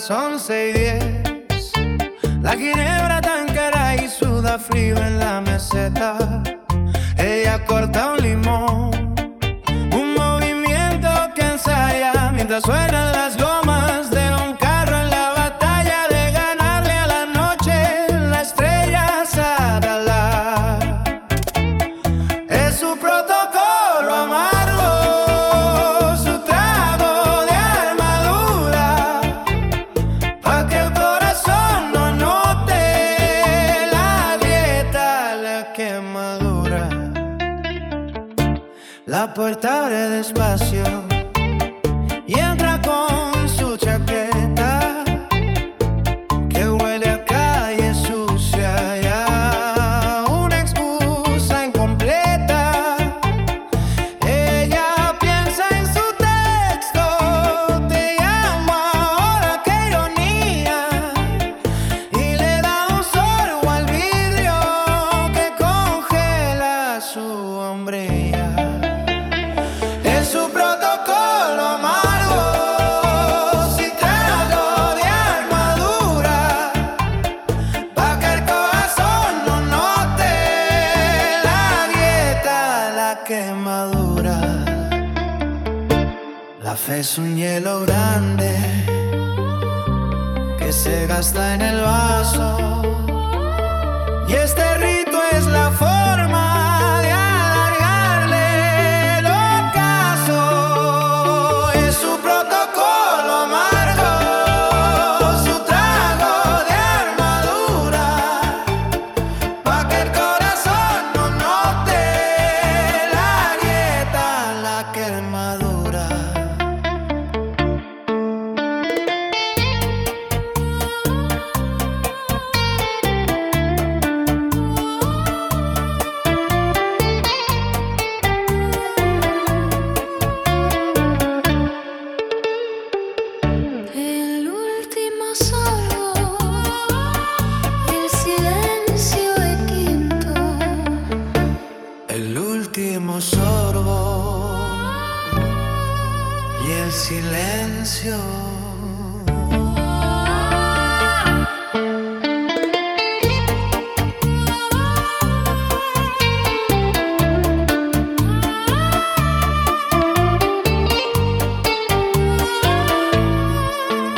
las 11:10. La ginebra tan cara y suda frío en la meseta. Ella corta un limón, un movimiento que ensaya mientras suenan las gomas de un carro en la batalla de ganarle a la noche la estrella Sadala. Es su protocolo amargo, su trago de armadura, pa' que el corazón no note la grieta, la quemadura. La puerta abre despacio y entra con su chaqueta que huele a calle sucia, ya una excusa incompleta. Ella piensa en su texto, te llamo ahora, qué ironía, y le da un sorbo al vidrio que congela su hombría. Es su protocolo amargo, sin trago de armadura, pa' que el corazón no note la grieta, la quemadura. La fe es un hielo grande que se gasta en el vaso, y este rito es la forma de alargarle el ocaso. Es su protocolo amargo, su trago de armadura, pa' que el corazón no note la grieta, la quemadura. El último sorbo, el silencio de quinto. El último sorbo y el silencio.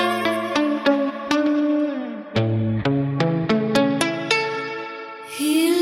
Y